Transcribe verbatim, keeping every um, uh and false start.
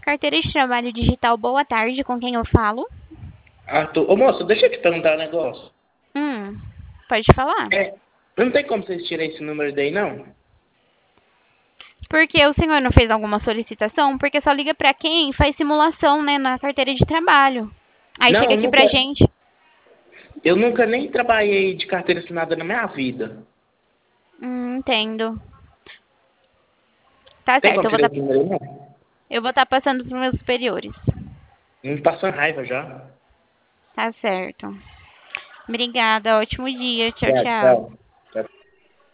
Carteira de trabalho digital, boa tarde, com quem eu falo? Arthur, ô moço, deixa eu te perguntar um negócio. Hum, pode falar. É, não tem como vocês tirarem esse número daí, não? Porque o senhor não fez alguma solicitação? Porque só liga pra quem faz simulação, né, na carteira de trabalho. Aí Não, chega eu aqui nunca, pra gente. eu nunca nem trabalhei de carteira assinada na minha vida. Hum, entendo. Tá Tem certo, como eu vou tirar tá, esse número aí, não? eu vou estar passando pros meus superiores. Me passando raiva já. Tá certo. Obrigada, ótimo dia. Tchau, Já, tchau. tchau.